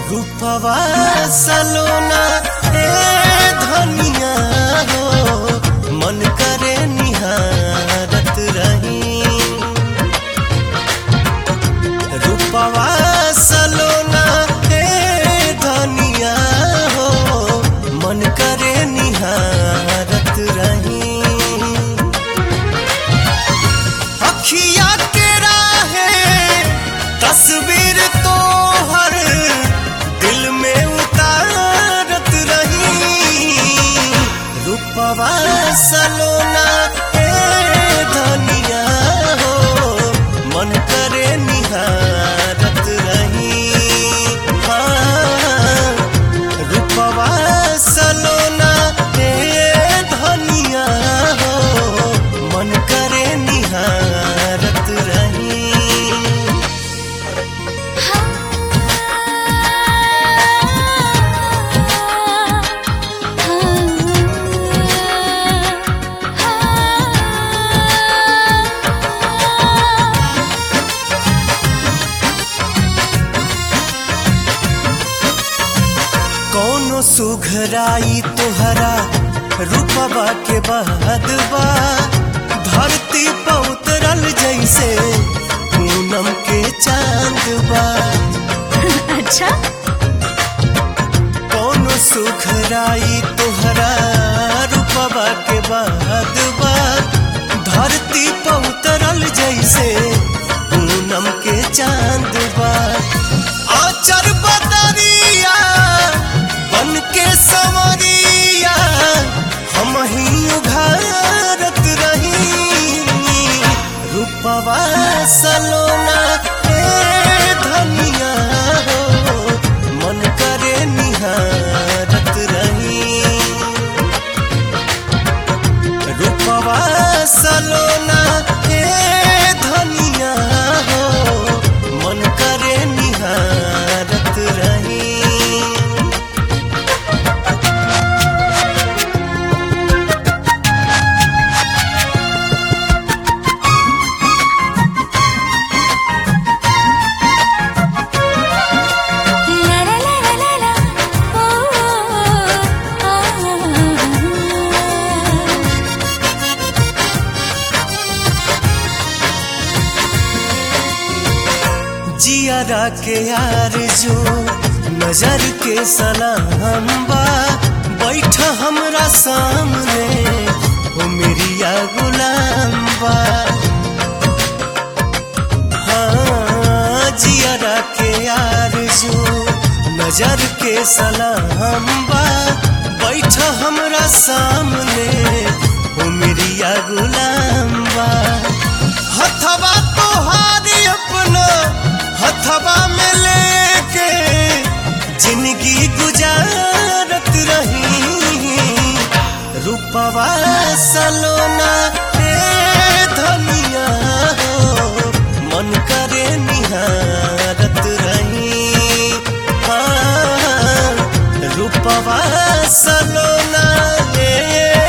रूपवा सलोना ए धनिया हो मन करे निहारत रही। रूपवा सलोना ए धनिया हो मन करे निहारत रही। अखिया के राहे तस्वीर तो हर दिल में उतारत रही। रूपवा सलोना ए धनिया हो मन करे निहारत रही। हाँ, रूपवा सलोना ए धनिया हो मन करे निहारत रही। कौनो सुघराई तोहरा रूपवा के बाद बा धरती पर उतरल जैसे पूनम के चांद बा। अच्छा, कौनो सुघराई तोहरा रूपवा के बाद बा धरती पर उतरल जैसे पूनम के चांद बा। आचर बदरिया बन के संवरिया हम ही उघारत रही। रूपवा सलोना ए धनिया हो मन करे निहारत रही। रूपवा सलोना ए धनिया हो मन करे निहारत रही। ला ला ला ला ला, ओ जियारा के यार जो नजर के सलाम बा बैठ हमरा सामने ओ मेरिया गुलाम बा। हाँ, जियारा के यार जो नजर के सलाम बा बैठ हमरा सामने ओ मेरिया गुलाम बा। हथवा तोहारी अपना हथवा में लेके जिंदगी गुजारत रही। रूपवा सलोना ए धनिया हो मन करे निहारत रही। हाँ, रूपवा सलोना ए